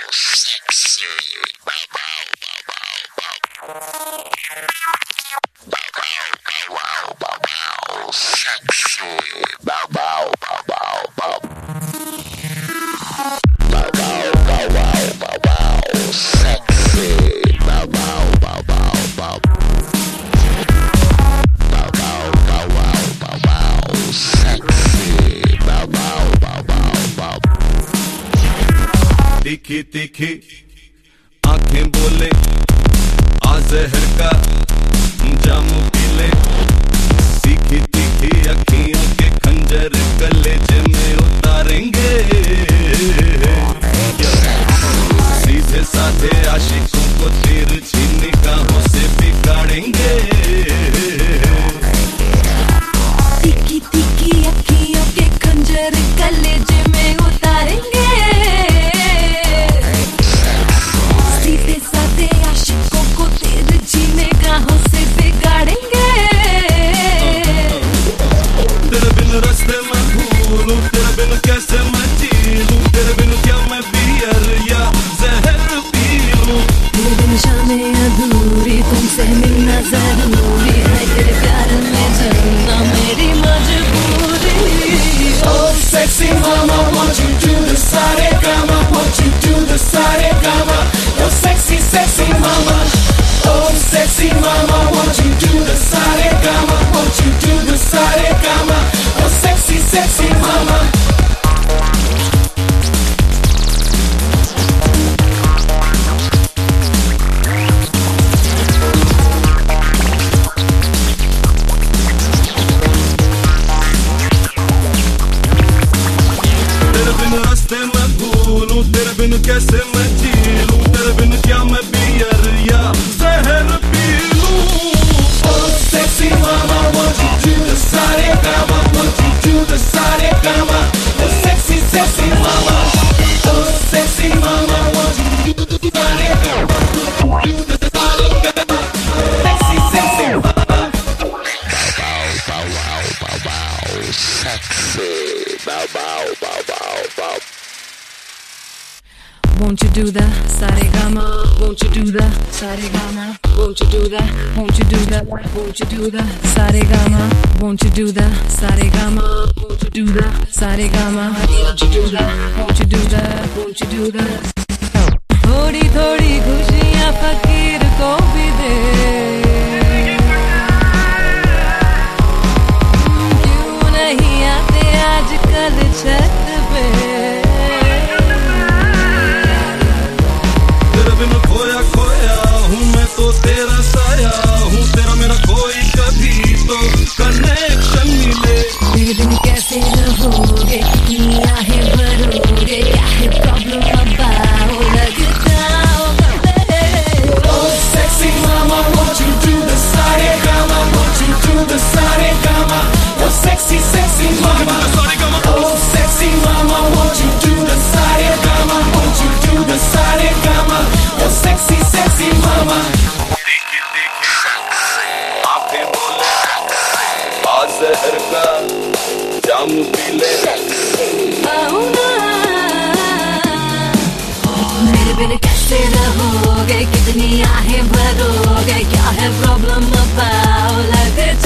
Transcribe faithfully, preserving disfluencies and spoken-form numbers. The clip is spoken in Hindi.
तीखी तीखी आंखें बोले आ जहर का जामू पीले, तीखी तीखी अखियों के खंजर कलेजे में उतारेंगे, सीधे साधे आशिकों को तिरछी निगाहों से बिगाड़ेंगे। तीखी तीखी अखियों के खंजर कलेजे में उतारेंगे, रास्ते में भूलूं तेरे बिन कैसे मैं जी लूं, तेरे बिन क्या मैं बियर या जहर पी लूं। तेरे बिन शामें अधूरी, तुमसे मिलना जरूरी है, तेरे प्यार में जलना मेरी मजबूरी। Oh sexy mama, won't you do the saregama, won't you do the saregama, oh sexy sexy mama. Oh sexy mama, won't you do the saregama, won't you do the saregama, oh sexy sexy mama. तेरे बिन रास्ते मैं भूलूं तेरे बिन कैसे मैं जी लूं, तेरे बिन क्या मैं बियर या जहर पी लूं। Oh sexy mama, won't you do the saregama, won't you do the saregama, oh sexy sexy mama. Oh sexy mama, won't you do the saregama, do the saregama, sexy sexy mama. Bow bow bow bow bow, sexy bow bow bow bow bow. Won't you do the saregama? Won't you do the saregama? Won't you do the? Won't you do the? Won't you do the saregama? Won't you do the saregama? Won't you do the saregama? Won't you do the? Won't you do the? Won't you do the? थोड़ी थोड़ी खुशियाँ फकीर को भी दे, क्यों नहीं आते आजकल छत पे। खोया खोया हूँ मैं तो तेरा साया हूँ, तेरा मेरा कोई कभी तो कनेक्शन मिले। तेरे बिन कैसे रहोगे, दुनिया है भरोगे, क्या है प्रॉब्लम बताओ, लगता होगा। Oh sexy mama, won't you do the saregama, won't you do the saregama, oh sexy sexy mama. Oh sexy mama, won't you do the saregama, won't you do the saregama, oh sexy sexy mama. आंखें बोले आ जहर का जामू पीले, मेरे बिन कैसे रहोगे, कितनी आहें भरोगे, क्या है प्रॉब्लम बताओ, लगता